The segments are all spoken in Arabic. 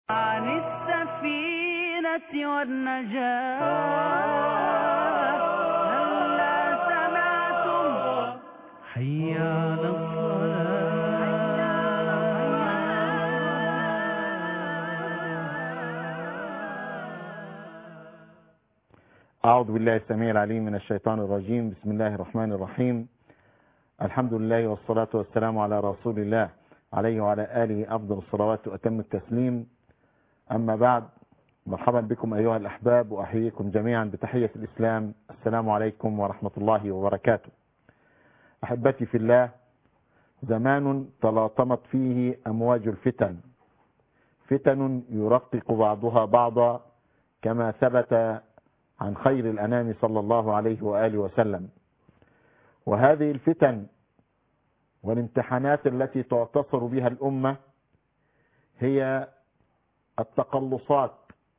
عن السفينة والنجاة هلا سمعتم حي على أعوذ بالله السميع العليم من الشيطان الرجيم. بسم الله الرحمن الرحيم. الحمد لله والصلاة والسلام على رسول الله عليه وعلى آله أفضل الصلوات وأتم التسليم. أما بعد، مرحبا بكم أيها الأحباب، وأحييكم جميعا بتحية الإسلام. السلام عليكم ورحمة الله وبركاته. أحبتي في الله، زمان تلاطمت فيه أمواج الفتن، فتن يرقق بعضها بعضا كما ثبت عن خير الأنام صلى الله عليه وآله وسلم. وهذه الفتن والامتحانات التي تعتصر بها الأمة هي التقلصات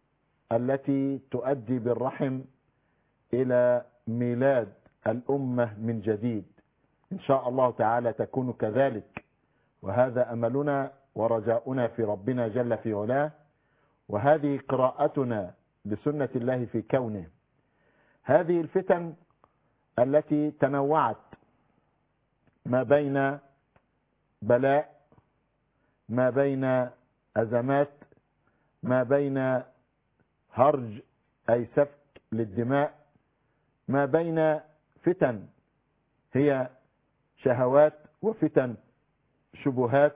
التي تؤدي بالرحم إلى ميلاد الأمة من جديد. إن شاء الله تعالى تكون كذلك، وهذا أملنا ورجاؤنا في ربنا جل في علاه، وهذه قراءتنا لسنة الله في كونه. هذه الفتن التي تنوعت ما بين بلاء، ما بين أزمات، ما بين هرج أي سفك للدماء، ما بين فتن هي شهوات وفتن شبهات،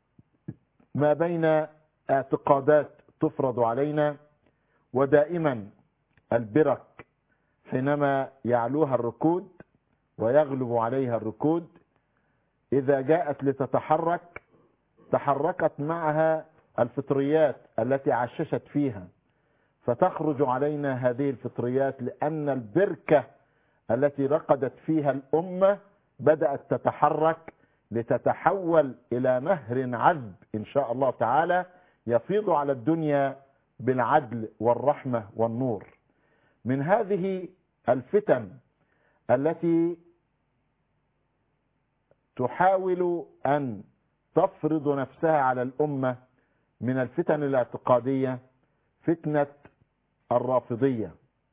ما بين اعتقادات تفرض علينا. ودائما البرك حينما يعلوها الركود ويغلب عليها الركود، إذا جاءت لتتحرك تحركت معها الفطريات التي عششت فيها، فتخرج علينا هذه الفطريات، لأن البركة التي رقدت فيها الأمة بدأت تتحرك لتتحول إلى نهر عذب إن شاء الله تعالى يفيض على الدنيا بالعدل والرحمة والنور. من هذه الفتن التي تحاول أن تفرض نفسها على الأمة من الفتن الاعتقادية فتنة الرافضية،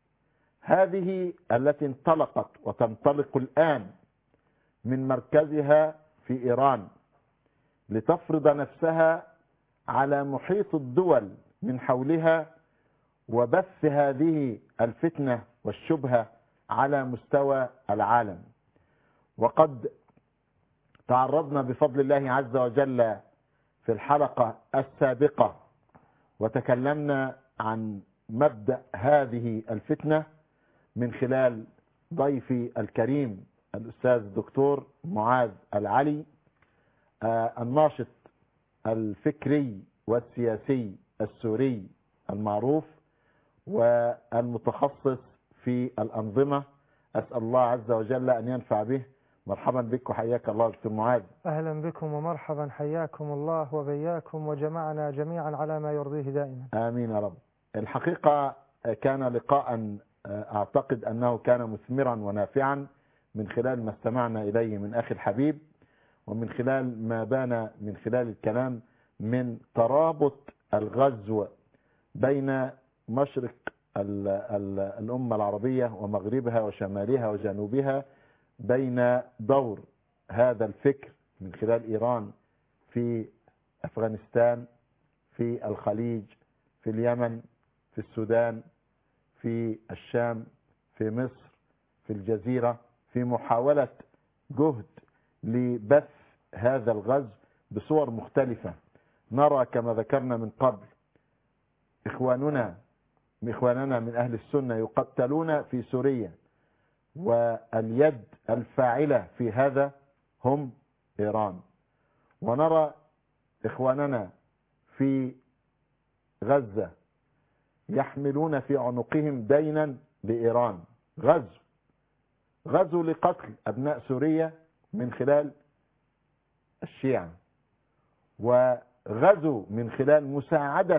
هذه التي انطلقت وتنطلق الآن من مركزها في إيران لتفرض نفسها على محيط الدول من حولها، وبث هذه الفتنة والشبهة على مستوى العالم. وقد تعرضنا بفضل الله عز وجل في الحلقة السابقة وتكلمنا عن مبدأ هذه الفتنة من خلال ضيفي الكريم الأستاذ الدكتور معاذ العلي، الناشط الفكري والسياسي السوري المعروف والمتخصص في الأنظمة. أسأل الله عز وجل أن ينفع به. مرحبا بك وحياك الله دكتور معاذ. أهلا بكم ومرحبا، حياكم الله وبياكم وجمعنا جميعا على ما يرضيه دائما. آمين يا رب. الحقيقة كان لقاء أعتقد أنه كان مثمرا ونافعا من خلال ما استمعنا إليه من أخي الحبيب، ومن خلال ما بان من خلال الكلام من ترابط الغزو بين مشرق الأمة العربية ومغربها وشمالها وجنوبها، بين دور هذا الفكر من خلال إيران في أفغانستان، في الخليج، في اليمن، في السودان، في الشام، في مصر، في الجزيرة، في محاولة جهد لبث هذا الغزو بصور مختلفة. نرى كما ذكرنا من قبل إخواننا من أهل السنة يقتلون في سوريا، واليد الفاعلة في هذا هم إيران. ونرى إخواننا في غزة يحملون في عنقهم دينا لإيران، غزو لقتل أبناء سوريا من خلال الشيعة، وغزو من خلال مساعدة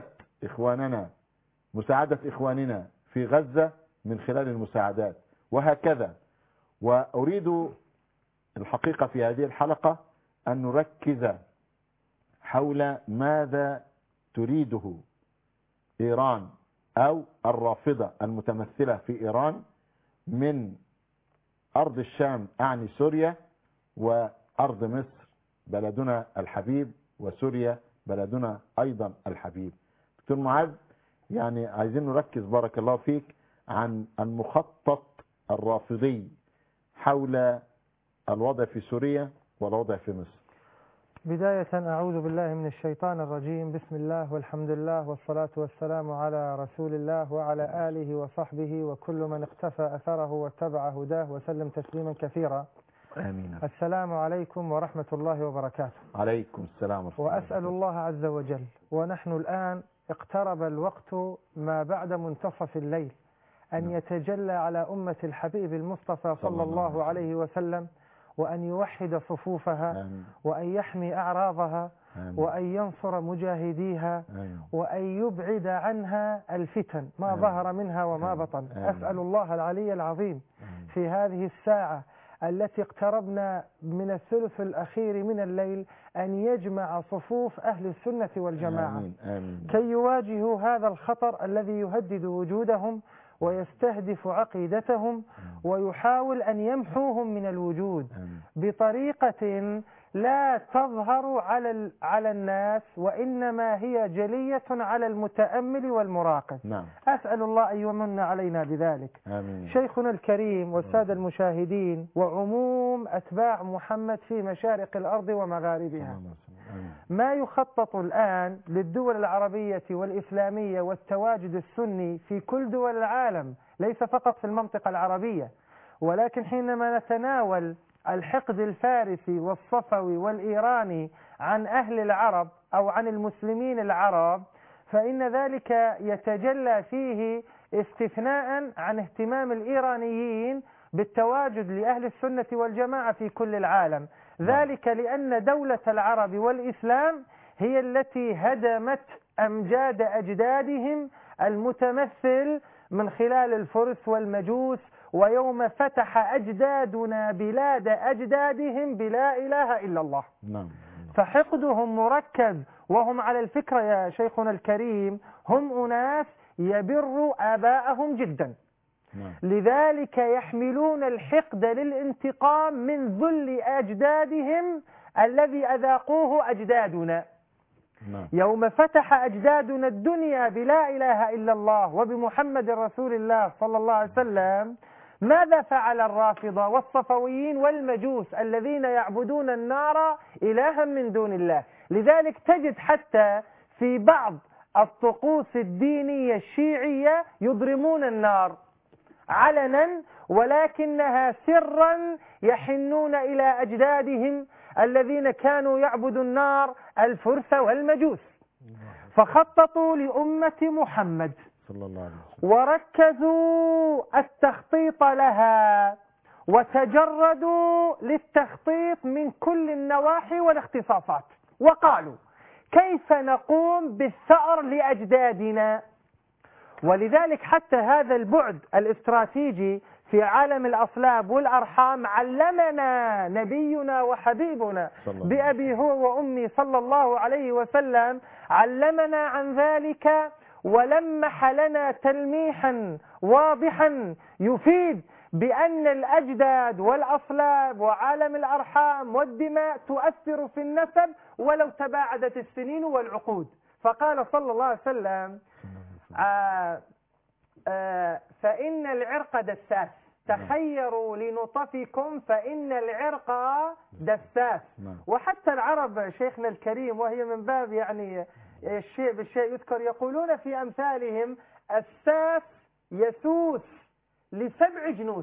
إخواننا في غزة من خلال المساعدات، وهكذا. وأريد الحقيقة في هذه الحلقة أن نركز حول ماذا تريده إيران أو الرافضة المتمثلة في إيران من أرض الشام أعني سوريا وأرض مصر بلدنا الحبيب وسوريا بلدنا أيضا الحبيب. دكتور معاذ، يعني عايزين نركز بارك الله فيك عن المخطط الرافضي حول الوضع في سوريا والوضع في مصر. بداية أعوذ بالله من الشيطان الرجيم. بسم الله والحمد لله والصلاة والسلام على رسول الله وعلى آله وصحبه وكل من اقتفى أثره واتبع هداه وسلم تسليما كثيرا. آمين. السلام عليكم ورحمة الله وبركاته. عليكم السلام ورحمة الله. وأسأل الله عز وجل ونحن الآن اقترب الوقت ما بعد منتصف الليل أن يتجلى على أمة الحبيب المصطفى صلى الله عليه وسلم، وأن يوحد صفوفها، وأن يحمي أعراضها، وأن ينصر مجاهديها، وأن يبعد عنها الفتن ما ظهر منها وما بطن. أسأل الله العلي العظيم في هذه الساعة التي اقتربنا من الثلث الأخير من الليل أن يجمع صفوف أهل السنة والجماعة كي يواجهوا هذا الخطر الذي يهدد وجودهم ويستهدف عقيدتهم ويحاول أن يمحوهم من الوجود بطريقة لا تظهر على الناس، وإنما هي جلية على المتأمل والمراقب. أسأل الله أن يمن علينا بذلك. شيخنا الكريم والسادة المشاهدين وعموم أتباع محمد في مشارق الأرض ومغاربها، ما يخطط الآن للدول العربية والإسلامية والتواجد السني في كل دول العالم، ليس فقط في المنطقة العربية، ولكن حينما نتناول الحقد الفارسي والصفوي والإيراني عن أهل العرب أو عن المسلمين العرب، فإن ذلك يتجلى فيه استثناء عن اهتمام الإيرانيين بالتواجد لأهل السنة والجماعة في كل العالم. ذلك لأن دولة العرب والإسلام هي التي هدمت أمجاد أجدادهم المتمثل من خلال الفرس والمجوس، ويوم فتح أجدادنا بلاد أجدادهم بلا إله إلا الله. فحقدهم مركز، وهم على الفكرة يا شيخنا الكريم هم أناس يبروا آباءهم جدا، لذلك يحملون الحقد للانتقام من ذل أجدادهم الذي أذاقوه أجدادنا. يوم فتح أجدادنا الدنيا بلا إله إلا الله وبمحمد رسول الله صلى الله عليه وسلم، ماذا فعل الرافضة والصفويين والمجوس الذين يعبدون النار إلها من دون الله؟ لذلك تجد حتى في بعض الطقوس الدينية الشيعية يضرمون النار علنا، ولكنها سرا يحنون إلى أجدادهم الذين كانوا يعبدوا النار، الفرس والمجوس. فخططوا لأمة محمد وركزوا التخطيط لها وتجردوا للتخطيط من كل النواحي والاختصاصات، وقالوا كيف نقوم بالثأر لأجدادنا. ولذلك حتى هذا البعد الاستراتيجي في عالم الأصلاب والأرحام علمنا نبينا وحبيبنا بأبي هو وأمي صلى الله عليه وسلم، علمنا عن ذلك ولمح لنا تلميحا واضحا يفيد بأن الأجداد والأصلاب وعالم الأرحام والدماء تؤثر في النسب ولو تباعدت السنين والعقود. فقال صلى الله عليه وسلم فإن العرق دساس، تخيروا لنطفكم فإن العرق دساس. وحتى العرب شيخنا الكريم، وهي من باب يعني الشيء بالشيء يذكر، يقولون في أمثالهم الساس يسوس ل7 جنوس.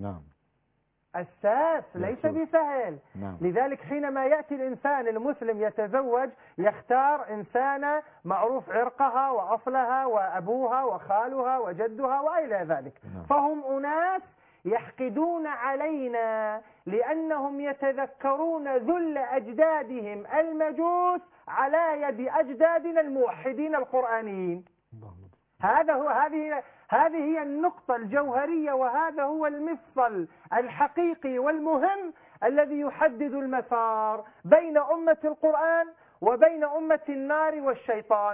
الساس ليس بسهل. لذلك حينما يأتي الإنسان المسلم يتزوج يختار إنسانة معروف عرقها وأصلها وأبوها وخالها وجدها وإلى ذلك. فهم أناس يحقدون علينا لأنهم يتذكرون ذل أجدادهم المجوس على يد أجدادنا الموحدين القرآنيين. هذه هي النقطة الجوهرية، وهذا هو المفصل الحقيقي والمهم الذي يحدد المسار بين أمة القرآن وبين أمة النار والشيطان،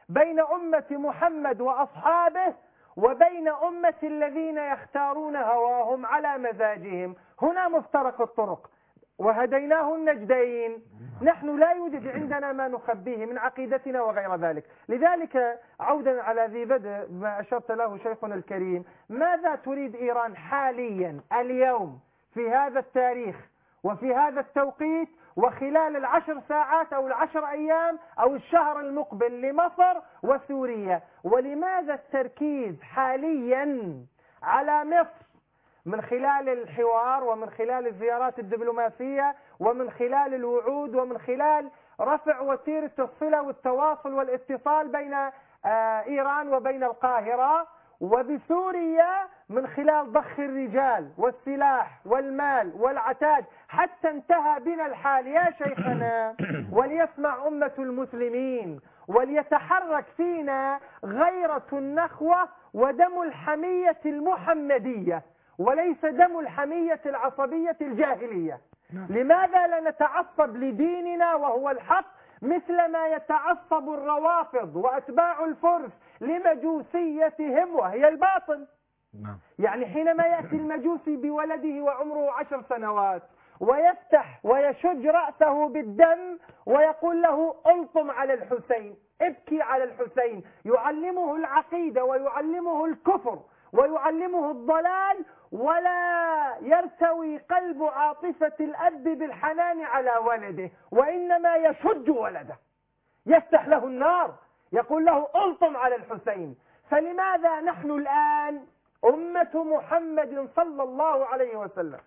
بين أمة محمد وأصحابه وبين أمة الذين يختارون هواهم على مزاجهم. هنا مفترق الطرق، وهديناه النجدين. نحن لا يوجد عندنا ما نخبيه من عقيدتنا وغير ذلك. لذلك عودا على ذي بدء ما أشرت له شيخنا الكريم، ماذا تريد إيران حاليا اليوم في هذا التاريخ وفي هذا التوقيت وخلال 10 ساعات أو 10 أيام أو الشهر المقبل لمصر وسوريا؟ ولماذا التركيز حاليا على مصر من خلال الحوار ومن خلال الزيارات الدبلوماسية ومن خلال الوعود ومن خلال رفع وتيرة الصلة والتواصل والاتصال بين إيران وبين القاهرة، وبسوريا من خلال ضخ الرجال والسلاح والمال والعتاد حتى انتهى بنا الحال يا شيخنا؟ وليسمع أمة المسلمين وليتحرك فينا غيرة النخوة ودم الحمية المحمدية وليس دم الحمية العصبية الجاهلية. لماذا لا نتعصب لديننا وهو الحق مثل ما يتعصب الروافض وأتباع الفرس لمجوسيتهم وهي الباطل؟ يعني حينما يأتي المجوسي بولده وعمره 10 سنوات ويفتح ويشج رأسه بالدم ويقول له ألطم على الحسين، ابكي على الحسين، يعلمه العقيدة ويعلمه الكفر ويعلمه الضلال، ولا يرتوي قلب عاطفة الأب بالحنان على ولده، وإنما يشج ولده، يفتح له النار، يقول له ألطم على الحسين. فلماذا نحن الآن أمة محمد صلى الله عليه وسلم،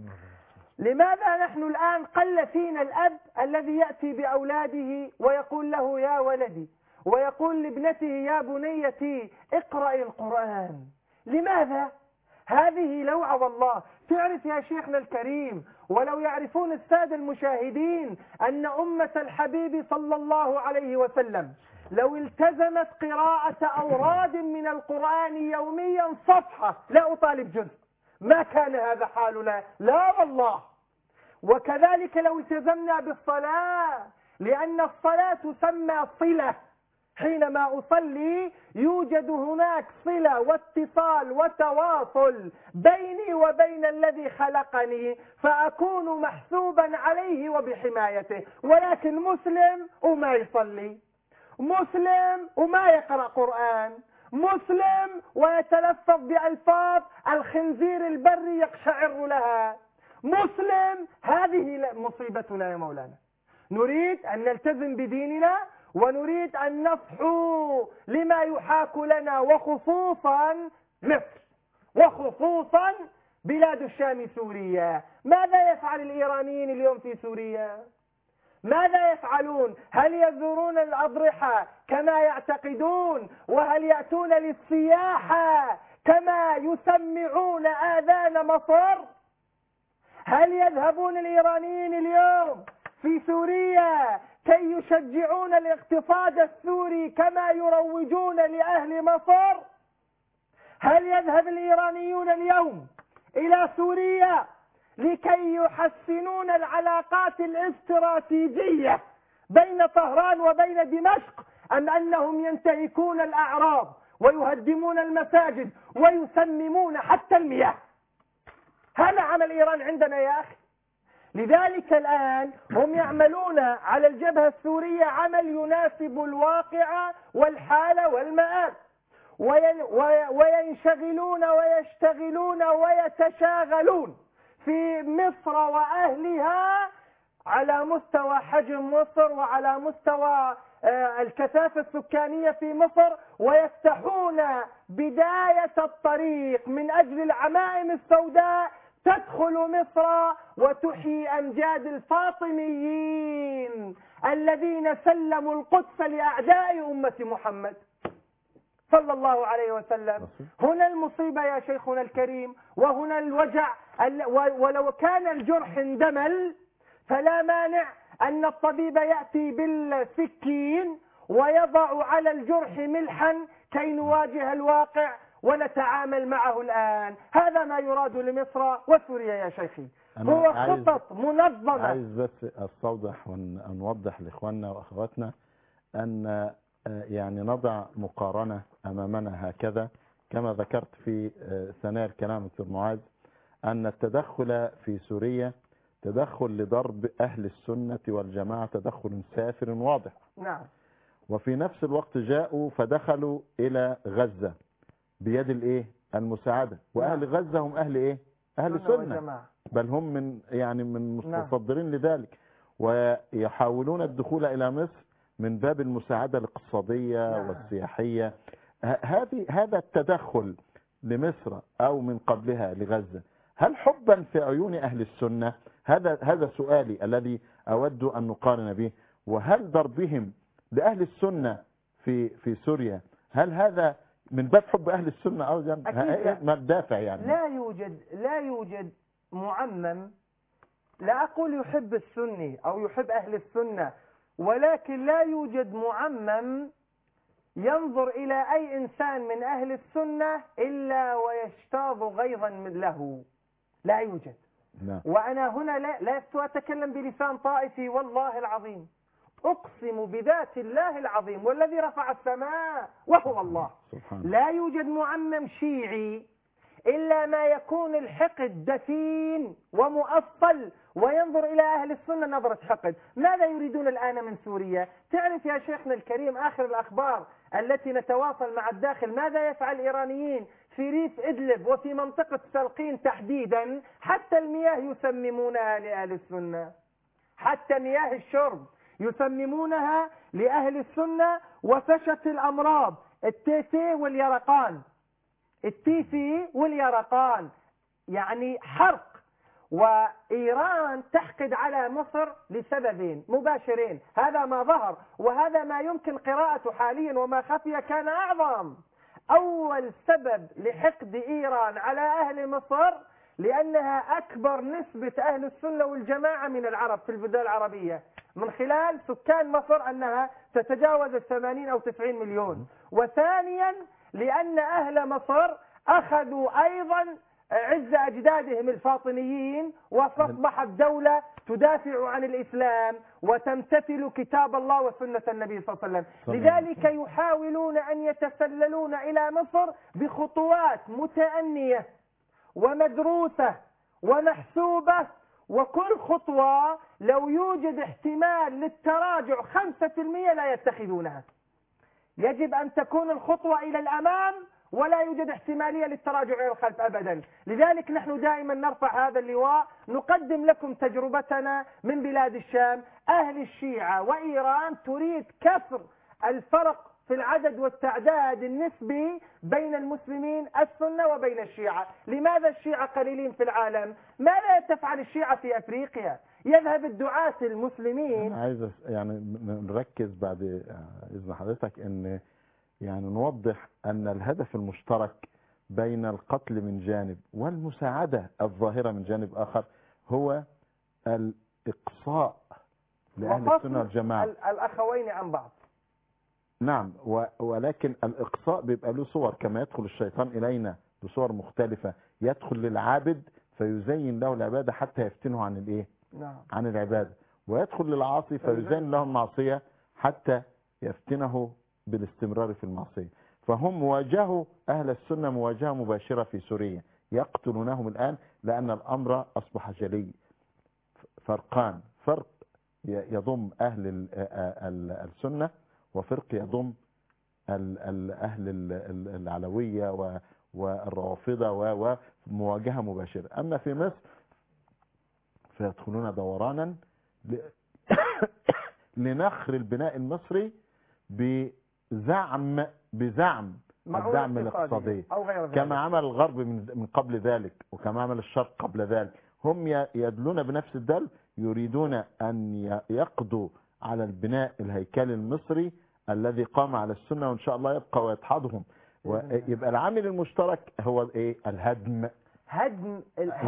لماذا نحن الآن قل فينا الأب الذي يأتي بأولاده ويقول له يا ولدي، ويقول لابنته يا بنيتي اقرأ القرآن؟ لماذا؟ هذه لوعة والله. تعرف يا شيخنا الكريم، ولو يعرفون السادة المشاهدين أن أمة الحبيب صلى الله عليه وسلم لو التزمت قراءة أوراد من القرآن يوميا صفحة، لا أطالب جزء، ما كان هذا حالنا، لا والله. وكذلك لو التزمنا بالصلاة، لأن الصلاة تسمى صلة، حينما أصلي يوجد هناك صلة واتصال وتواصل بيني وبين الذي خلقني، فأكون محسوبا عليه وبحمايته. ولكن مسلم وما يصلي، مسلم وما يقرأ قرآن، مسلم ويتلفظ بألفاظ الخنزير البري يقشعر لها، مسلم. هذه مصيبتنا يا مولانا. نريد أن نلتزم بديننا ونريد أن نصحو لما يحاك لنا، وخصوصا مصر وخصوصا بلاد الشام سوريا. ماذا يفعل الإيرانيين اليوم في سوريا؟ ماذا يفعلون؟ هل يزورون الأضرحة كما يعتقدون؟ وهل يأتون للسياحة كما يسمعون آذان مصر؟ هل يذهبون الإيرانيين اليوم في سوريا كي يشجعون الاقتصاد السوري كما يروجون لأهل مصر؟ هل يذهب الإيرانيون اليوم إلى سوريا لكي يحسنون العلاقات الاستراتيجية بين طهران وبين دمشق، أم أنهم ينتهكون الأعراض ويهدمون المساجد ويسممون حتى المياه؟ هذا عمل إيران عندنا يا أخي. لذلك الآن هم يعملون على الجبهة السورية عمل يناسب الواقع والحالة والمآب، وينشغلون ويشتغلون ويتشاغلون في مصر وأهلها على مستوى حجم مصر وعلى مستوى الكثافة السكانية في مصر، ويفتحون بداية الطريق من أجل العمائم السوداء تدخل مصر وتحيي أمجاد الفاطميين الذين سلموا القدس لأعداء أمة محمد صلى الله عليه وسلم. هنا المصيبة يا شيخنا الكريم، وهنا الوجع. ولو كان الجرح اندمل فلا مانع أن الطبيب يأتي بالسكين ويضع على الجرح ملحا كي نواجه الواقع ونتعامل معه الآن. هذا ما يراد لمصر وسوريا يا شيخي، هو خطط منظمة. عايز بس أستوضح ونوضح لإخواننا وأخواتنا أن يعني نضع مقارنة أمامنا هكذا كما ذكرت في ثنايا الكلام دكتور معاذ، أن التدخل في سوريا تدخل لضرب أهل السنة والجماعة تدخل سافر واضح. نعم. وفي نفس الوقت جاءوا فدخلوا إلى غزة بيد الإيه؟ المساعدة. وأهل غزة هم أهل إيه؟ أهل سنة، بل هم من متصدرين لذلك، ويحاولون الدخول إلى مصر من باب المساعدة الاقتصادية والسياحية. هذا التدخل لمصر أو من قبلها لغزة، هل حبا في عيون أهل السنة؟ هذا سؤالي الذي أود أن نقارن به. وهل ضربهم لأهل السنة في سوريا هل هذا من باب حب أهل السنة أو ما الدافع يعني؟ لا يوجد معمم. لا أقول يحب السني أو يحب أهل السنة، ولكن لا يوجد معمم ينظر إلى أي إنسان من أهل السنة إلا ويشتاظ غيظا له. لا يوجد. وأنا هنا لا أتكلم بلسان طائفي، والله العظيم أقسم بذات الله العظيم والذي رفع السماء وهو الله، لا يوجد معمم شيعي إلا ما يكون الحقد دفين ومؤصل وينظر إلى أهل السنة نظرة حقد. ماذا يريدون الآن من سوريا؟ تعرف يا شيخنا الكريم آخر الأخبار التي نتواصل مع الداخل ماذا يفعل الإيرانيين في ريف إدلب وفي منطقة سلقين تحديدا؟ حتى المياه يسممونها لأهل السنة، حتى مياه الشرب يسممونها لأهل السنة. وفشت الأمراض التيفي واليرقان، يعني حرق. وإيران تحقد على مصر لسببين مباشرين، هذا ما ظهر وهذا ما يمكن قراءته حاليا، وما خفي كان أعظم. أول سبب لحقد إيران على أهل مصر لأنها أكبر نسبة أهل السنة والجماعة من العرب في البلدان العربية، من خلال سكان مصر أنها تتجاوز 80 أو 90 مليون. وثانيا لأن أهل مصر أخذوا أيضا عز أجدادهم الفاطميين، وأصبحت دولة تدافع عن الإسلام وتمتثل كتاب الله وسنة النبي صلى الله عليه وسلم. لذلك يحاولون أن يتسللون إلى مصر بخطوات متأنية ومدروسة ومحسوبة، وكل خطوة لو يوجد احتمال للتراجع 5% لا يتخذونها. يجب أن تكون الخطوة إلى الأمام ولا يوجد احتمالية للتراجع إلى الخلف أبدا. لذلك نحن دائما نرفع هذا اللواء، نقدم لكم تجربتنا من بلاد الشام. أهل الشيعة وإيران تريد كسر الفرق في العدد والتعداد النسبي بين المسلمين السنة وبين الشيعة. لماذا الشيعة قليلين في العالم؟ ماذا تفعل الشيعة في أفريقيا؟ يذهب الدعاة المسلمين. أنا عايز نركز بعد إذن حضرتك أن نوضح أن الهدف المشترك بين القتل من جانب والمساعدة الظاهرة من جانب آخر هو الإقصاء لأهل السنة والجماعة، الأخوين عن بعض. نعم، ولكن الإقصاء بيبقى له صور، كما يدخل الشيطان إلينا بصور مختلفة. يدخل للعابد فيزين له العبادة حتى يفتنه عن الإيه؟ عن العبادة، ويدخل للعاصي فيزين له المعصية حتى يفتنه بالاستمرار في المعصية. فهم واجهوا أهل السنة مواجهة مباشرة في سوريا، يقتلونهم الآن لأن الأمر أصبح جلي. فرقان، فرق يضم أهل السنة، وفرق يضم أهل العلوية والروافضة، ومواجهة مباشرة. أما في مصر فيدخلون دورانا لنخر البناء المصري بزعم الدعم الاقتصادي، كما عمل الغرب من قبل ذلك، وكما عمل الشرق قبل ذلك. هم يدلون بنفس الدل، يريدون أن يقضوا على البناء الهيكلي المصري الذي قام على السنة، وإن شاء الله يبقى ويدحضهم. ويبقى العامل المشترك هو ايه؟ الهدم. هدم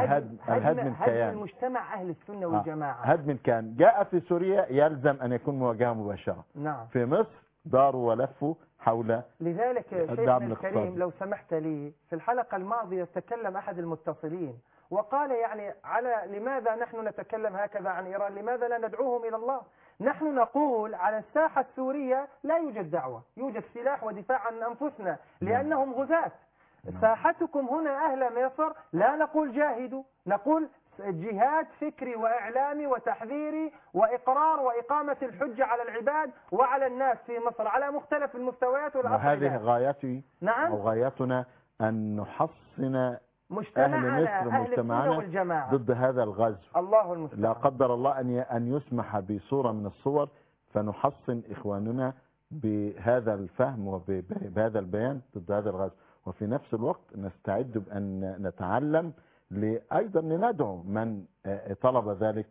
المجتمع أهل السنة والجماعة. هدم الكيان. جاء في سوريا يلزم أن يكون مواجهة مباشرة. نعم. في مصر داروا ولفوا حول لذلك شيخنا الكريم لو سمحت لي، في الحلقة الماضية تكلم أحد المتصلين وقال على لماذا نحن نتكلم هكذا عن إيران؟ لماذا لا ندعوهم إلى الله؟ نحن نقول على الساحة السورية لا يوجد دعوة، يوجد سلاح ودفاع عن أنفسنا لأنهم غزاة. ساحتكم هنا أهل مصر لا نقول جاهدوا، نقول جهاد فكري وإعلامي وتحذيري وإقرار وإقامة الحجة على العباد وعلى الناس في مصر على مختلف المستويات والأصعدة. وهذه غايتي نعم. أو غايتنا أن نحصن أهل مجتمعنا مصر أهل السنة والجماعة ضد هذا الغزو. الله المستعان. لا قدر الله أن يسمح بصورة من الصور فنحصن إخواننا بهذا الفهم وبهذا البيان ضد هذا الغزو، وفي نفس الوقت نستعد بأن نتعلم أيضا لندعو من طلب ذلك،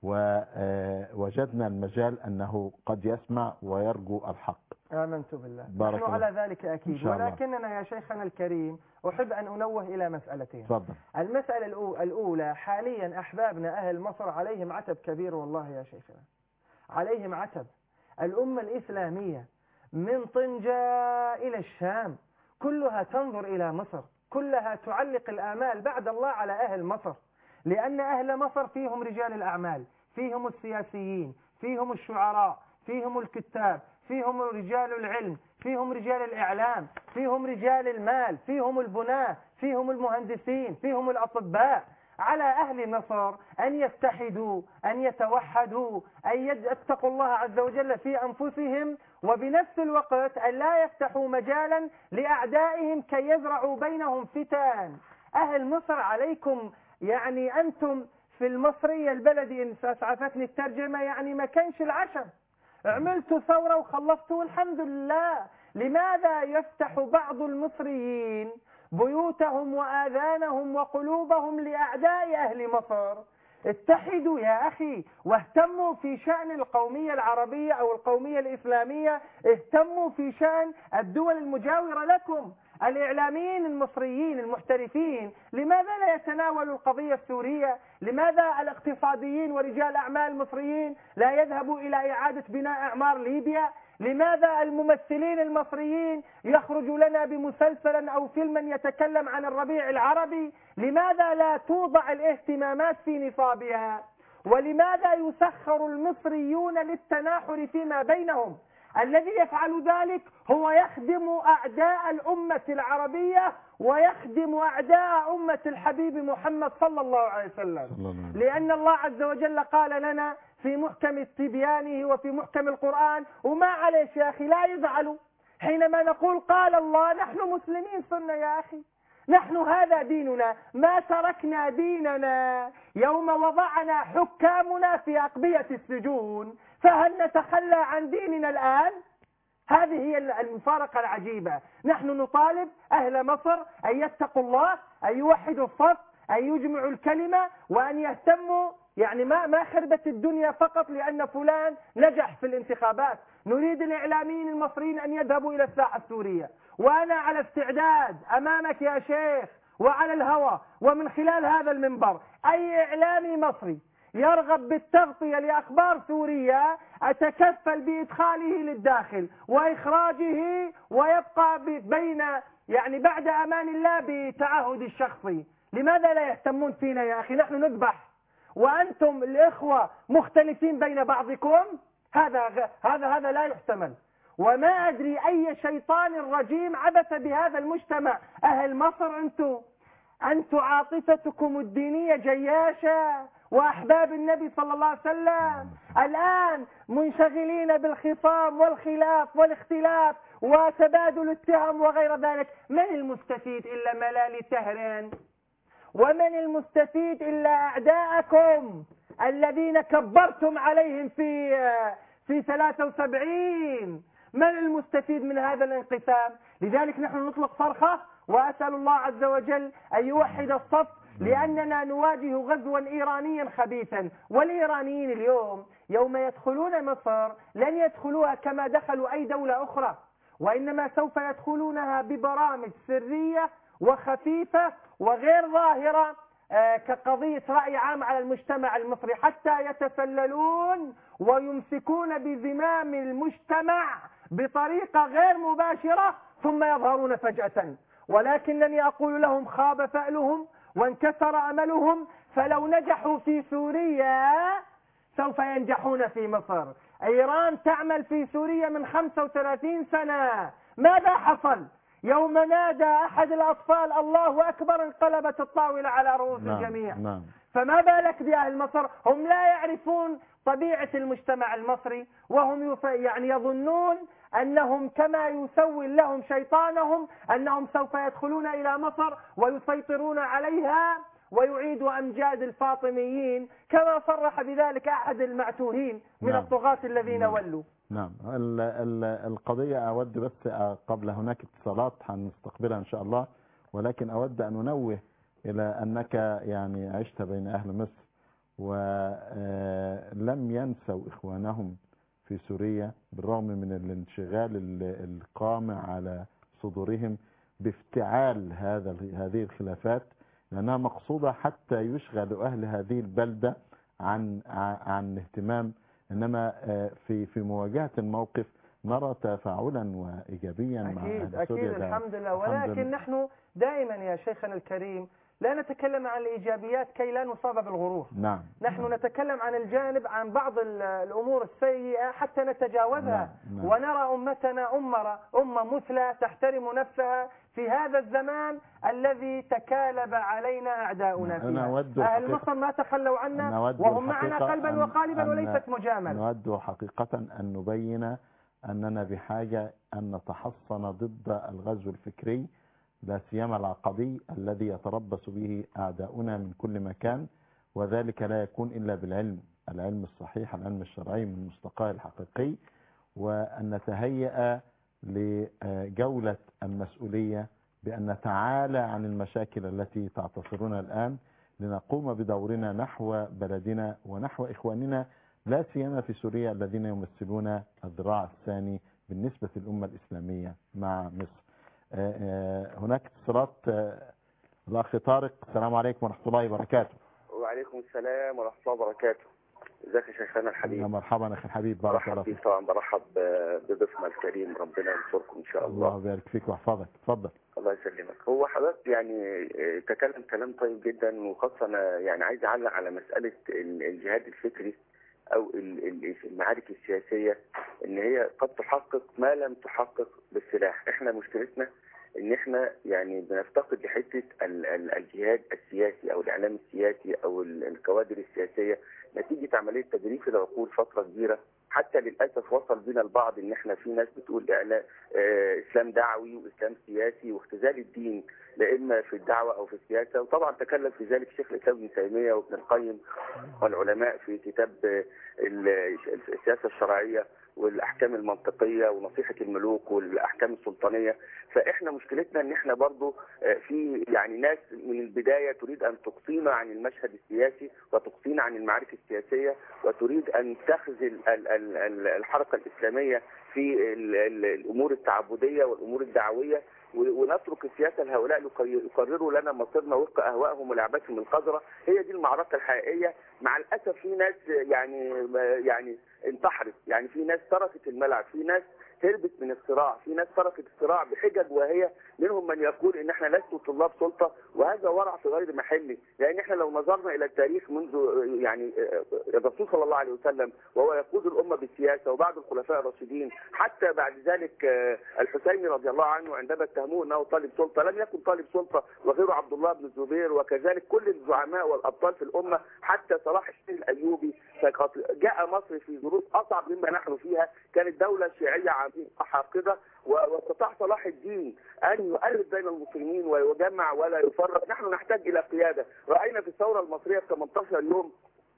ووجدنا المجال أنه قد يسمع ويرجو الحق. آمنت بالله. بارك نحن الله. على ذلك أكيد، ولكننا يا شيخنا الكريم أحب أن أنوه إلى مسألتين. تفضل. المسألة الأولى، حاليا أحبابنا أهل مصر عليهم عتب كبير والله يا شيخنا، عليهم عتب. الأمة الإسلامية من طنجة إلى الشام كلها تنظر إلى مصر، كلها تعلق الآمال بعد الله على أهل مصر، لأن أهل مصر فيهم رجال الأعمال، فيهم السياسيين، فيهم الشعراء، فيهم الكتاب، فيهم رجال العلم، فيهم رجال الإعلام، فيهم رجال المال، فيهم البناة، فيهم المهندسين، فيهم الأطباء. على أهل مصر أن يتحدوا، أن يتوحدوا، أن يتقوا الله عز وجل في أنفسهم، وبنفس الوقت أن لا يفتحوا مجالا لأعدائهم كي يزرعوا بينهم فتن. أهل مصر عليكم، يعني أنتم في المصرية البلدي إن أسعفتني الترجمة يعني ما كانش العشم، عملتوا ثورة وخلصتوا الحمد لله. لماذا يفتح بعض المصريين بيوتهم وآذانهم وقلوبهم لأعداء أهل مصر؟ اتحدوا يا أخي واهتموا في شأن القومية العربية أو القومية الإسلامية، اهتموا في شأن الدول المجاورة لكم. الإعلاميين المصريين المحترفين لماذا لا يتناولوا القضية السورية؟ لماذا الاقتصاديين ورجال الأعمال المصريين لا يذهبوا إلى إعادة بناء أعمار ليبيا؟ لماذا الممثلين المصريين يخرجوا لنا بمسلسلا أو فيلما يتكلم عن الربيع العربي؟ لماذا لا توضع الاهتمامات في نصابها؟ ولماذا يسخر المصريون للتناحر فيما بينهم؟ الذي يفعل ذلك هو يخدم أعداء الأمة العربية ويخدم أعداء أمة الحبيب محمد صلى الله عليه وسلم، لأن الله عز وجل قال لنا في محكم تبيانه وفي محكم القرآن، وما عليش يا أخي لا يزعلوا حينما نقول قال الله، نحن مسلمين سنة يا أخي، نحن هذا ديننا، ما تركنا ديننا يوم وضعنا حكامنا في أقبية السجون، فهل نتخلى عن ديننا الآن؟ هذه هي المفارقة العجيبة. نحن نطالب أهل مصر أن يتقوا الله، أن يوحدوا الصف، أن يجمعوا الكلمة، وأن يهتموا، يعني ما خربت الدنيا فقط لأن فلان نجح في الانتخابات. نريد الإعلاميين المصريين أن يذهبوا إلى الساحة السورية، وأنا على استعداد أمامك يا شيخ وعلى الهوى ومن خلال هذا المنبر، أي إعلامي مصري يرغب بالتغطية لأخبار سوريا أتكفل بإدخاله للداخل وإخراجه، ويبقى بين يعني بعد أمان الله بتعهد الشخصي. لماذا لا يهتمون فينا يا أخي؟ نحن نذبح وأنتم الإخوة مختلفين بين بعضكم، هذا لا يحتمل. وما أدري أي شيطان رجيم عبث بهذا المجتمع. أهل مصر أنتم عاطفتكم الدينية جياشة، وأحباب النبي صلى الله عليه وسلم الآن منشغلين بالخصام والخلاف والاختلاف وتبادل التهم وغير ذلك. من المستفيد إلا ملال تهران؟ ومن المستفيد إلا أعداءكم الذين كبرتم عليهم في 73؟ من المستفيد من هذا الانقسام؟ لذلك نحن نطلق صرخة، وأسأل الله عز وجل أن يوحد الصف، لأننا نواجه غزوا إيرانيا خبيثا. والإيرانيين اليوم يوم يدخلون مصر لن يدخلوها كما دخلوا أي دولة أخرى، وإنما سوف يدخلونها ببرامج سرية وخفيفة وغير ظاهرة كقضية رأي عام على المجتمع المصري، حتى يتسللون ويمسكون بزمام المجتمع بطريقة غير مباشرة ثم يظهرون فجأة. ولكنني أقول لهم خاب فألهم وانكسر أملهم، فلو نجحوا في سوريا سوف ينجحون في مصر. إيران تعمل في سوريا من 35 سنة. ماذا حصل؟ يوم نادى أحد الأطفال الله أكبر انقلبت الطاولة على رؤوس الجميع. فما بالك بأهل مصر؟ هم لا يعرفون طبيعة المجتمع المصري، وهم يظنون أنهم كما يسول لهم شيطانهم أنهم سوف يدخلون إلى مصر ويسيطرون عليها ويعيدوا أمجاد الفاطميين كما صرح بذلك أحد المعتوهين من الطغاة الذين ولوا. نعم. القضية أود بس قبل هناك اتصالات هنستقبلها إن شاء الله، ولكن أود أن أنوه إلى أنك يعني عشت بين أهل مصر ولم ينسوا إخوانهم في سوريا بالرغم من الانشغال القامع على صدورهم بافتعال هذه الخلافات، لأنها مقصودة حتى يشغل أهل هذه البلدة عن اهتمام، إنما في مواجهة الموقف نرى تفاعلا وإيجابيا مع أهل سوريا. أكيد الحمد لله. ولكن نحن دائما يا شيخنا الكريم لا نتكلم عن الإيجابيات كي لا نصاب بالغرور. نحن نتكلم عن الجانب، عن بعض الأمور السيئة حتى نتجاوزها. ونرى أمتنا أمة مثلى تحترم نفسها في هذا الزمان الذي تكالب علينا أعداؤنا فيه. أهل مصر ما تخلوا عنا وهم معنا قلبا وقالبا وليست مجاملة. نود حقيقة أن نبين أننا بحاجة أن نتحصن ضد الغزو الفكري لا سيما العقدي الذي يتربص به أعداؤنا من كل مكان، وذلك لا يكون إلا بالعلم، العلم الصحيح، العلم الشرعي من مستقاه الحقيقي، وأن نتهيأ لجولة المسؤولية بأن نتعالى عن المشاكل التي تعتصرنا الآن لنقوم بدورنا نحو بلدنا ونحو إخواننا لا سيما في سوريا الذين يمثلون الذراع الثاني بالنسبة للأمة الإسلامية مع مصر. هناك اتصالات. الأخ طارق، السلام عليكم ورحمة الله وبركاته. وعليكم السلام ورحمة الله وبركاته. ازيك يا شيخنا الحبيب؟ مرحبا أخي الحبيب، بارك الله فيك. طبعا برحب بضيفنا الكريم، ربنا ينصركم إن شاء الله. الله يبارك فيك ويحفظك، اتفضل. الله يسلمك. هو حضرتك يعني تكلم كلام طيب جدا، وخاصة أنا يعني عايز أعلق على مسألة الجهاد الفكري أو المعارك السياسية، إن هي قد تحقق ما لم تحقق بالسلاح. إحنا مشكلتنا إن إحنا يعني بنفتقد لحتة الجهاد السياسي أو الإعلام السياسي أو الكوادر السياسية نتيجة عملية تجريف العقول فترة كبيرة. حتى للأسف وصل بنا البعض إن إحنا في ناس بتقول إسلام دعوي وإسلام سياسي واختزال الدين لا إما في الدعوة أو في السياسة. وطبعا تكلم في ذلك شيخ الإسلام ابن تيمية وابن القيم والعلماء في كتاب السياسة الشرعية والأحكام المنطقية ونصيحة الملوك والأحكام السلطانية. فإحنا مشكلتنا إن إحنا برضو في يعني ناس من البداية تريد أن تقصينا عن المشهد السياسي وتقصينا عن المعارك السياسية وتريد أن تخزل الحركة الإسلامية في الأمور التعبدية والأمور الدعوية، ونترك السياسة لهؤلاء يقرروا لنا مصيرنا وفق أهوائهم ولعبتهم القذرة. هي دي المعركة الحقيقية. مع الأسف في ناس يعني انتحرت، يعني في ناس تركت الملعب، في ناس هربت من الصراع، في ناس تركت الصراع بحجج وهي منهم من يقول ان احنا لسنا طلاب سلطه، وهذا ورع في غير محله. لان احنا لو نظرنا الى التاريخ منذ يعني الرسول صلى الله عليه وسلم وهو يقود الامه بالسياسه وبعد الخلفاء الراشدين حتى بعد ذلك الحسين رضي الله عنه عندما اتهموه انه طالب سلطه لم يكن طالب سلطه، وغيره عبد الله بن الزبير، وكذلك كل الزعماء والابطال في الامه حتى صلاح الدين الايوبي. جاء مصر في ظروف اصعب مما نحن فيها، كانت دوله شيعيه حاقده، واستطاع صلاح الدين ان يؤلف بين المسلمين ويجمع ولا يفرق. نحن نحتاج الى قياده. راينا في الثوره المصريه في 18 يوم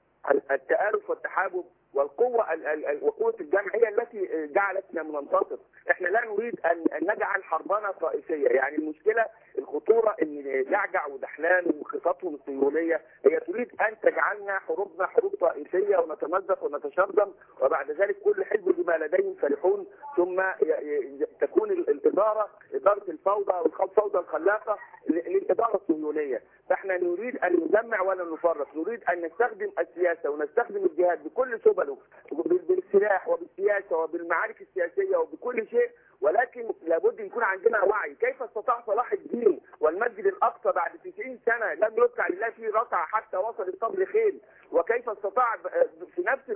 التآلف والتحابب والقوة وقوة الجمع هي التي جعلتنا ننتصر. احنا لا نريد ان نجعل حربنا طائفية. يعني المشكلة الخطورة ان جعجع ودحلان وخططهم الصهيونية هي تريد ان تجعلنا حروبنا حروب طائفية ونتمزق ونتشرذم، وبعد ذلك كل حزب بما لديهم فرحون، ثم تكون إدارة الفوضى والفوضى الخلاقة للإدارة الصهيونية. فاحنا نريد ان نجمع ولا نفرق، نريد ان نستخدم السياسة ونستخدم الجهاد بكل سبله، بالسلاح وبالسياسة وبالمعارك السياسية وبكل شيء، ولكن لابد يكون عندنا وعي. كيف استطاع صلاح الدين والمسجد الأقصى بعد 90 سنة لم يركع لله فيه ركعة حتى وصل الصبر خيل؟ وكيف استطاع في نفس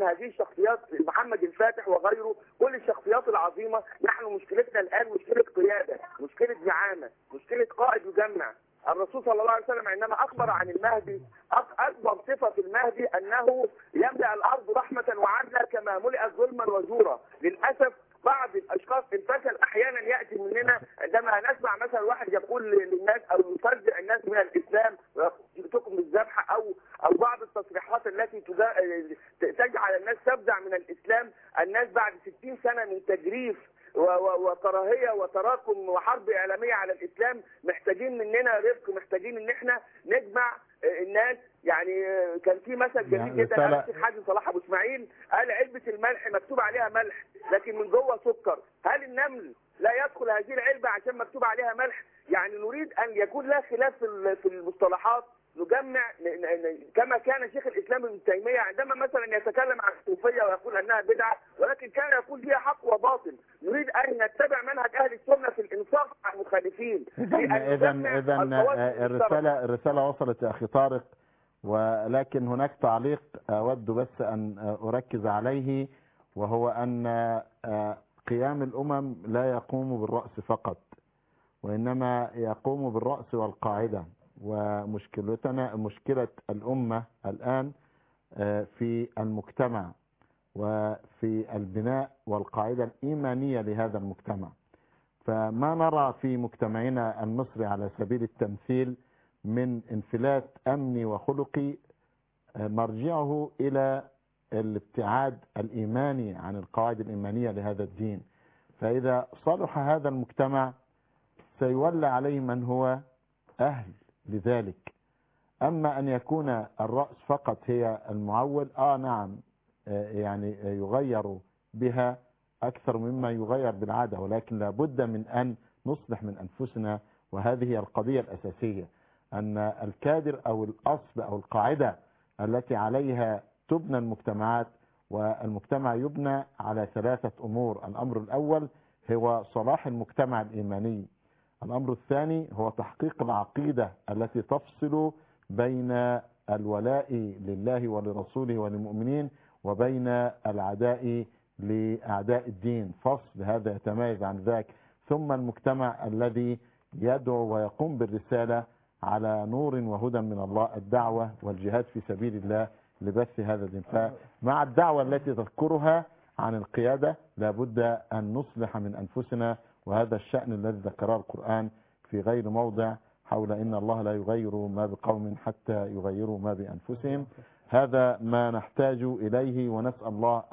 من هذه الشخصيات محمد الفاتح وغيره، كل الشخصيات العظيمة. نحن مشكلتنا الآن مشكلة قيادة، مشكلة زعامة، مشكلة قائد يجمع. الرسول صلى الله عليه وسلم عندما أخبر عن المهدي أكبر صفة في المهدي أنه يملأ الأرض رحمة وعدلا كما ملئت ظلما وزورا. للأسف بعض الاشخاص الفشل احيانا ياتي مننا عندما نسمع مثلا واحد يقول للناس او يفزع الناس من الاسلام ويأتيكم بالذبح او بعض التصريحات التي تجعل الناس تفزع من الاسلام. الناس بعد 60 سنه من تجريف وكراهيه وتراكم وحرب اعلاميه على الاسلام محتاجين مننا رفق، محتاجين ان احنا نجمع الناس. يعني كان في مثل جميل جدا قال الشيخ حاج صلاح ابو اسماعيل، قال علبه الملح مكتوب عليها ملح لكن من جوه سكر. هل النمل لا يدخل هذه العلبه عشان مكتوب عليها ملح؟ يعني نريد ان يكون لا خلاف في المصطلحات، نجمع كما كان شيخ الاسلام ابن تيميه عندما مثلا يتكلم عن الصوفيه ويقول انها بدعه، ولكن كان يقول فيها حق وباطل. نريد ان نتبع منهج اهل السنه في الانصاف مع المخالفين. اذا الرساله وصلت يا اخي طارق، ولكن هناك تعليق اود بس ان اركز عليه، وهو ان قيام الامم لا يقوم بالراس فقط، وانما يقوم بالراس والقاعده. ومشكلتنا مشكلة الأمة الآن في المجتمع وفي البناء والقاعدة الإيمانية لهذا المجتمع. فما نرى في مجتمعنا المصري على سبيل التمثيل من انفلات أمني وخلقي مرجعه إلى الابتعاد الإيماني عن القواعد الإيمانية لهذا الدين. فإذا صلح هذا المجتمع سيولى عليه من هو أهل لذلك. أما أن يكون الرأس فقط هي المعول، نعم، يعني يغير بها أكثر مما يغير بالعادة، ولكن لابد من أن نصلح من أنفسنا. وهذه هي القضية الأساسية، أن الكادر أو الأصل أو القاعدة التي عليها تبنى المجتمعات، والمجتمع يبنى على 3 أمور. الأمر الأول هو صلاح المجتمع الإيماني. الأمر الثاني هو تحقيق العقيدة التي تفصل بين الولاء لله ولرسوله وللمؤمنين وبين العداء لأعداء الدين، فصل هذا يتميز عن ذاك. ثم المجتمع الذي يدعو ويقوم بالرسالة على نور وهدى من الله، الدعوة والجهاد في سبيل الله لبث هذا الدين. فمع الدعوة التي تذكرها عن القيادة لابد أن نصلح من أنفسنا، وهذا الشأن الذي ذكره القرآن في غير موضع حول إن الله لا يغير ما بقوم حتى يغيروا ما بأنفسهم. هذا ما نحتاج إليه، ونسأل الله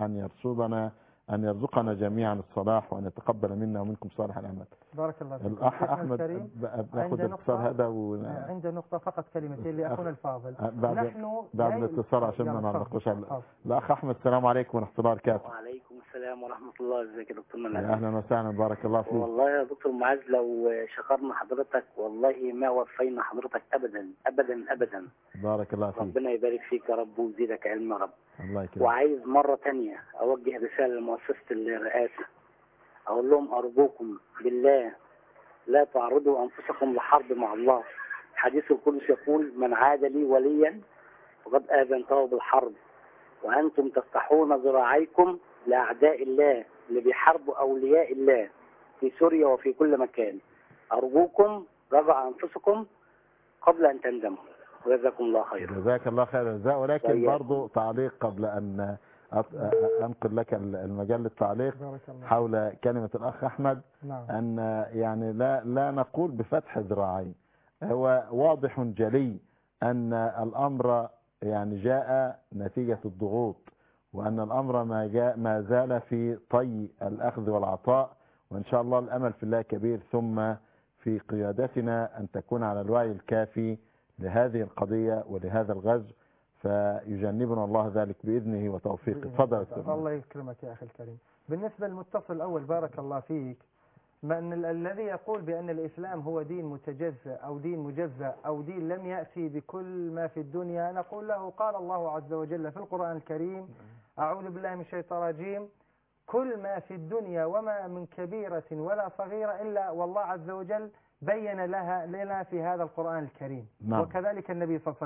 أن يرزقنا جميعا الصلاح، وأن يتقبل منا ومنكم صالح الأعمال. بارك الله فيك. الأخ أحمد باخذ الاتصال هذا عند نقطة فقط كلمتين لأخونا الفاضل. نحن بعد الاتصال عشان ما نعلقوش. الأخ أحمد، السلام عليكم ورحمة الله وبركاته. وعليكم السلام ورحمة الله. ازيك يا دكتور منال؟ أهلا وسهلا، بارك الله فيك. والله يا دكتور معاذ لو شكرنا حضرتك والله ما وفينا حضرتك أبدا أبدا أبدا. بارك الله فيك. ربنا يبارك فيك يا رب ويزيدك علم يا رب. الله يكرمك. وعايز مرة تانية أوجه رسالة لمؤسسة الرئاسة، أقول لهم أرجوكم بالله لا تعرضوا أنفسكم لحرب مع الله. حديث القدس يقول من عاد لي وليا فقد آذنته بالحرب، وأنتم تفتحون ذراعيكم لأعداء الله اللي بيحاربوا أولياء الله في سوريا وفي كل مكان. أرجوكم رجعوا أنفسكم قبل أن تندموا، وجزاكم الله خيرا. جزاك الله خير الجزاء. ولكن برضو تعليق قبل أن أنقل لك المجال للتعليق حول كلمة الأخ أحمد. أن يعني لا نقول بفتح ذراعين، هو واضح جلي أن الأمر يعني جاء نتيجة الضغوط، وأن الأمر ما زال في طي الأخذ والعطاء، وإن شاء الله الأمل في الله كبير. ثم في قيادتنا أن تكون على الوعي الكافي لهذه القضية ولهذا الغزو، فيجنبنا الله ذلك بإذنه وتوفيقه. تفضل. الله يكرمك يا أخي الكريم. بالنسبة للمتصل الأول بارك الله فيك، من الذي يقول بأن الإسلام هو دين متجزأ أو دين مجزأ أو دين لم يأتي بكل ما في الدنيا، نقول له قال الله عز وجل في القرآن الكريم: أعوذ بالله من الشيطان الرجيم، كل ما في الدنيا وما من كبيرة ولا صغيرة إلا والله عز وجل بين لنا في هذا القرآن الكريم. نعم. وكذلك النبي صلى الله عليه وسلم.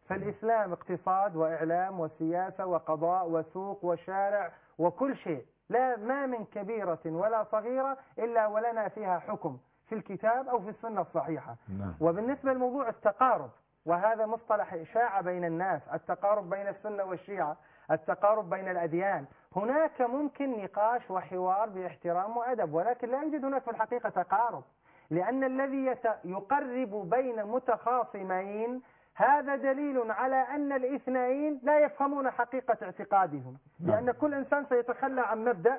فالإسلام اقتصاد وإعلام وسياسة وقضاء وسوق وشارع وكل شيء، لا ما من كبيرة ولا صغيرة إلا ولنا فيها حكم في الكتاب أو في السنة الصحيحة. وبالنسبة لموضوع التقارب، وهذا مصطلح إشاعة بين الناس، التقارب بين السنة والشيعة، التقارب بين الأديان، هناك ممكن نقاش وحوار باحترام وأدب، ولكن لا يوجد هناك في الحقيقة تقارب، لأن الذي يقرب بين متخاصمين هذا دليل على أن الاثنين لا يفهمون حقيقة اعتقادهم، لأن كل إنسان سيتخلى عن مبدأ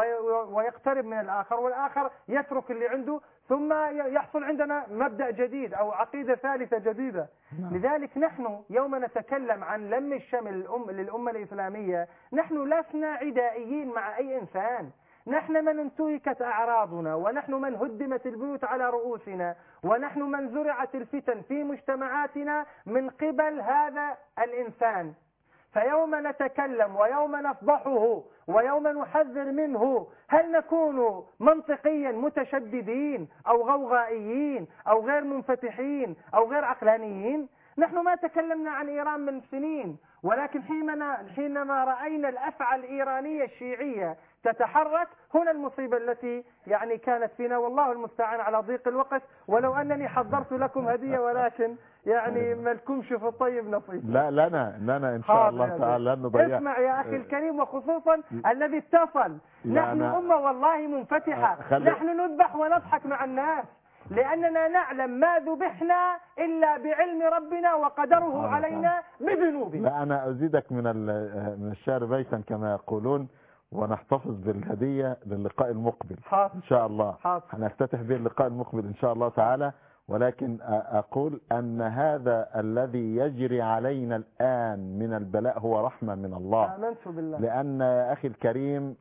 ويقترب من الآخر، والآخر يترك اللي عنده، ثم يحصل عندنا مبدأ جديد أو عقيدة ثالثة جديدة. لذلك نحن يوم نتكلم عن لم الشمل للأمة الإسلامية، نحن لسنا عدائيين مع أي إنسان، نحن من انتهكت أعراضنا، ونحن من هدمت البيوت على رؤوسنا، ونحن من زرعت الفتن في مجتمعاتنا من قبل هذا الإنسان. فيوم نتكلم ويوم نفضحه ويوم نحذر منه، هل نكون منطقيا متشددين أو غوغائيين أو غير منفتحين أو غير عقلانيين؟ نحن ما تكلمنا عن إيران من سنين، ولكن حينما رأينا الأفعى الإيرانية الشيعية تتحرك، هنا المصيبة التي يعني كانت فينا، والله المستعان على ضيق الوقت، ولو أنني حضرت لكم هدية ولكن يعني ما لكمش في الطيب نصيب. لا لنا إن شاء الله تعالى لن نضيع. اسمع يا أخي الكريم، وخصوصا الذي اتصل، نحن أمة والله منفتحة، نحن نذبح ونضحك مع الناس، لأننا نعلم ما ذبحنا إلا بعلم ربنا وقدره علينا بذنوبنا. لا أنا أزيدك من الشعر بيتا كما يقولون، ونحتفظ بالهدية للقاء المقبل إن شاء الله. هنفتتح به اللقاء المقبل إن شاء الله تعالى. ولكن أقول أن هذا الذي يجري علينا الآن من البلاء هو رحمة من الله. آمنت بالله. لأن أخي الكريم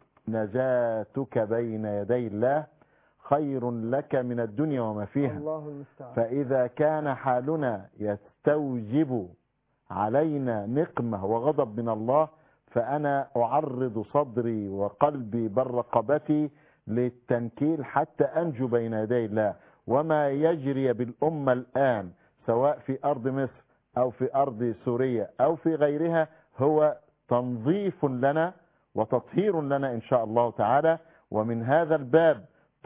نجاتك بين يدي الله خير لك من الدنيا وما فيها. الله المستعان. فإذا كان حالنا يستوجب علينا نقمة وغضب من الله، فأنا أعرض صدري وقلبي بل رقبتي للتنكيل حتى أنجو بين يدي الله. وما يجري بالأمة الآن سواء في أرض مصر أو في أرض سوريا أو في غيرها هو تنظيف لنا وتطهير لنا إن شاء الله تعالى. ومن هذا الباب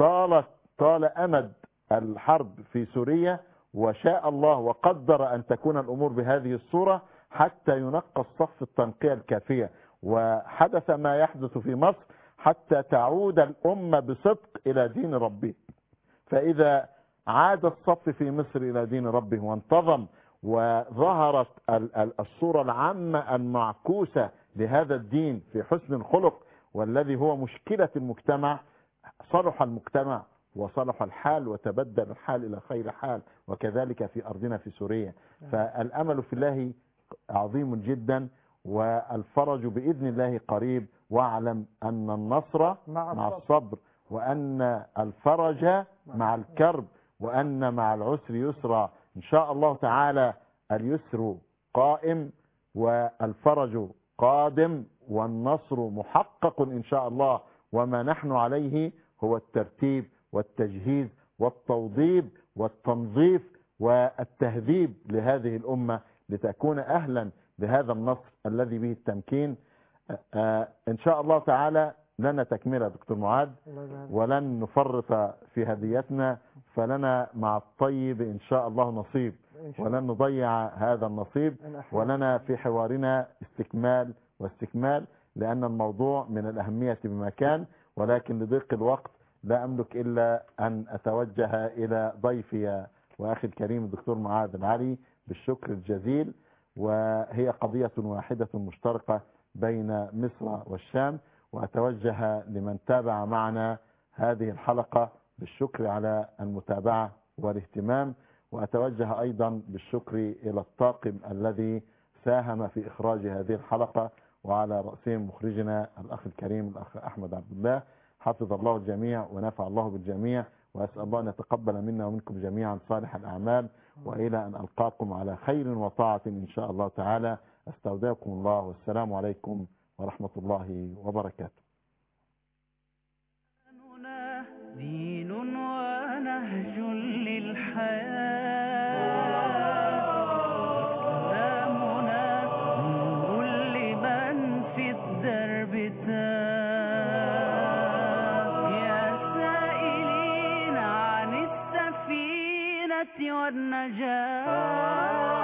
طال أمد الحرب في سوريا، وشاء الله وقدر أن تكون الأمور بهذه الصورة حتى ينقى الصف التنقية الكافية. وحدث ما يحدث في مصر حتى تعود الأمة بصدق إلى دين ربه. فإذا عاد الصف في مصر إلى دين ربه وانتظم وظهرت الصورة العامة المعكوسة لهذا الدين في حسن الخلق والذي هو مشكلة المجتمع، صلح المجتمع وصلح الحال وتبدل الحال إلى خير حال. وكذلك في أرضنا في سوريا. فالأمل في الله عظيم جدا، والفرج بإذن الله قريب. واعلم أن النصر مع الصبر، وأن الفرج مع الكرب، وأن مع العسر يسرا. إن شاء الله تعالى اليسر قائم والفرج قادم والنصر محقق إن شاء الله. وما نحن عليه هو الترتيب والتجهيز والتوضيب والتنظيف والتهذيب لهذه الأمة لتكون أهلا بهذا النصر الذي به التمكين. إن شاء الله تعالى لنا تكملة دكتور معاذ، ولن نفرط في هديتنا، فلنا مع الطيب إن شاء الله نصيب، ولن نضيع هذا النصيب. ولنا في حوارنا استكمال واستكمال، لأن الموضوع من الأهمية بمكان، ولكن لضيق الوقت لا أملك إلا أن أتوجه إلى ضيفي وأخي الكريم الدكتور معاذ العلي بالشكر الجزيل. وهي قضية واحدة مشتركة بين مصر والشام. وأتوجه لمن تابع معنا هذه الحلقة بالشكر على المتابعة والاهتمام. وأتوجه أيضا بالشكر إلى الطاقم الذي ساهم في إخراج هذه الحلقة، وعلى رأسهم مخرجنا الأخ الكريم الأخ أحمد عبد الله. حفظ الله الجميع ونفع الله بالجميع، وأسأل الله أن يتقبل منا ومنكم جميعا صالح الأعمال. وإلى أن ألقاكم على خير وطاعة إن شاء الله تعالى. أستودعكم الله، والسلام عليكم ورحمة الله وبركاته. دين ونهج للحياة، يا سائلين عن السفينة والنجاة